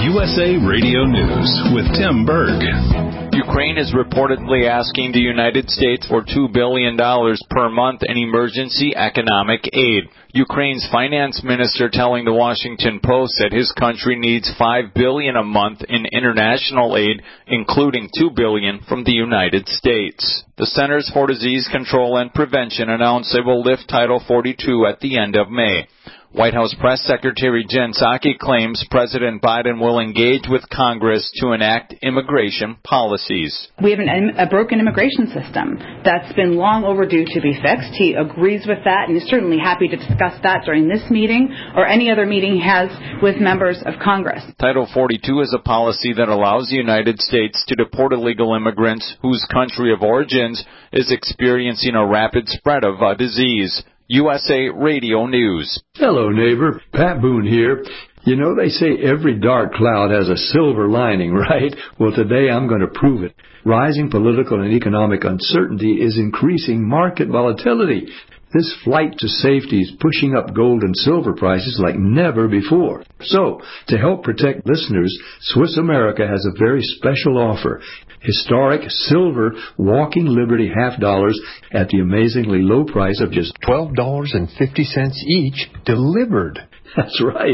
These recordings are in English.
USA Radio News with Tim Berg. Ukraine is reportedly asking the United States for $2 billion per month in emergency economic aid. Ukraine's finance minister telling the Washington Post that his country needs $5 billion a month in international aid, including $2 billion from the United States. The Centers for Disease Control and Prevention announced they will lift Title 42 at the end of May. White House Press Secretary Jen Psaki claims President Biden will engage with Congress to enact immigration policies. We have a broken immigration system that's been long overdue to be fixed. He agrees with that and is certainly happy to discuss that during this meeting or any other meeting he has with members of Congress. Title 42 is a policy that allows the United States to deport illegal immigrants whose country of origins is experiencing a rapid spread of a disease. USA Radio News. Hello, neighbor. Pat Boone here. You know, they say every dark cloud has a silver lining, right? Well, today I'm going to prove it. Rising political and economic uncertainty is increasing market volatility. This flight to safety is pushing up gold and silver prices like never before. So, to help protect listeners, Swiss America has a very special offer. Historic silver Walking Liberty $half at the amazingly low price of just $12.50 each delivered. That's right.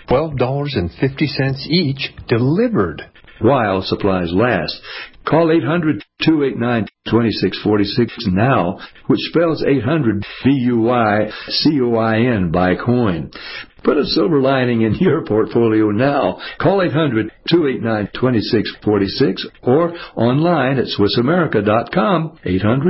$12.50 each delivered. While supplies last. Call 800-289-2646 now, which spells 800 BUYCOIN by coin. Put a silver lining in your portfolio now. Call 800-289-2646 or online at SwissAmerica.com,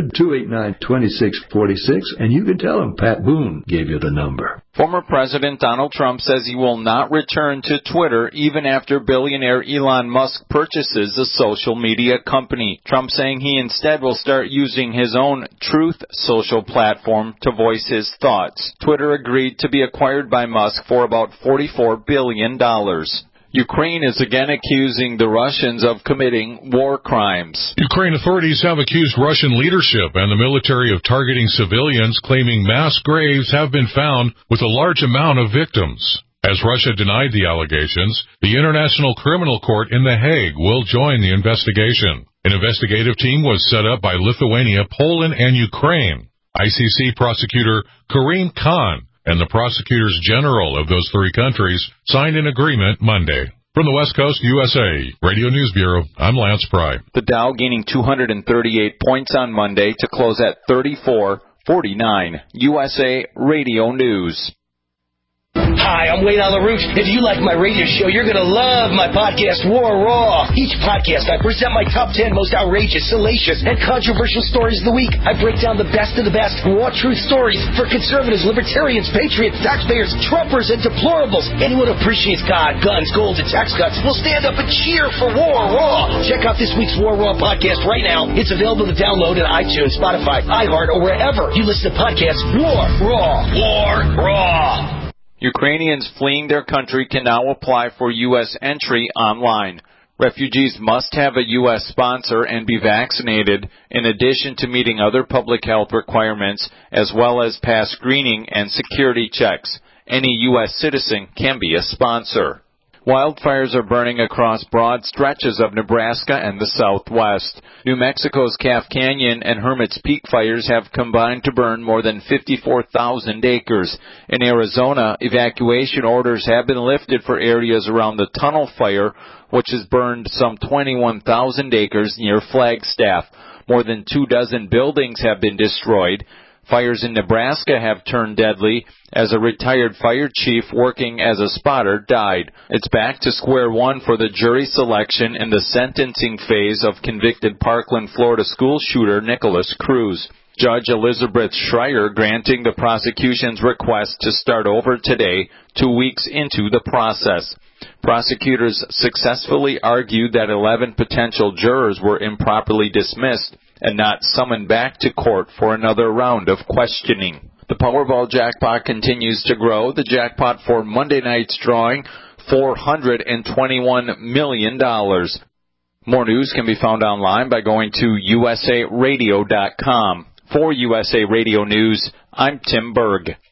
800-289-2646, and you can tell them Pat Boone gave you the number. Former President Donald Trump says he will not return to Twitter even after billionaire Elon Musk purchases the social media company. Trump saying he instead will start using his own Truth social platform to voice his thoughts. Twitter agreed to be acquired by Musk for about $44 billion. Ukraine is again accusing the Russians of committing war crimes. Ukraine authorities have accused Russian leadership and the military of targeting civilians, claiming mass graves have been found with a large amount of victims. As Russia denied the allegations, the International Criminal Court in The Hague will join the investigation. An investigative team was set up by Lithuania, Poland, and Ukraine. ICC prosecutor Karim Khan and the prosecutors general of those three countries signed an agreement Monday. From the West Coast, USA, Radio News Bureau, I'm Lance Pry. The Dow gaining 238 points on Monday to close at 3449. USA Radio News. Hi, I'm Wayne on the Roof. If you like my radio show, you're going to love my podcast, War Raw. Each podcast, I present my top 10 most outrageous, salacious, and controversial stories of the week. I break down the best of the best raw truth stories for conservatives, libertarians, patriots, taxpayers, Trumpers, and deplorables. Anyone who appreciates God, guns, gold, and tax cuts will stand up and cheer for War Raw. Check out this week's War Raw podcast right now. It's available to download on iTunes, Spotify, iHeart, or wherever you listen to podcasts. War Raw. War Raw. Ukrainians fleeing their country can now apply for U.S. entry online. Refugees must have a U.S. sponsor and be vaccinated, in addition to meeting other public health requirements, as well as pass screening and security checks. Any U.S. citizen can be a sponsor. Wildfires are burning across broad stretches of Nebraska and the Southwest. New Mexico's Calf Canyon and Hermit's Peak fires have combined to burn more than 54,000 acres. In Arizona, evacuation orders have been lifted for areas around the Tunnel Fire, which has burned some 21,000 acres near Flagstaff. More than 24 buildings have been destroyed. Fires in Nebraska have turned deadly as a retired fire chief working as a spotter died. It's back to square one for the jury selection in the sentencing phase of convicted Parkland, Florida school shooter Nicholas Cruz. Judge Elizabeth Schreier granting the prosecution's request to start over today, 2 weeks into the process. Prosecutors successfully argued that 11 potential jurors were improperly dismissed and not summoned back to court for another round of questioning. The Powerball jackpot continues to grow. The jackpot for Monday night's drawing, $421 million. More news can be found online by going to usaradio.com. For USA Radio News, I'm Tim Berg.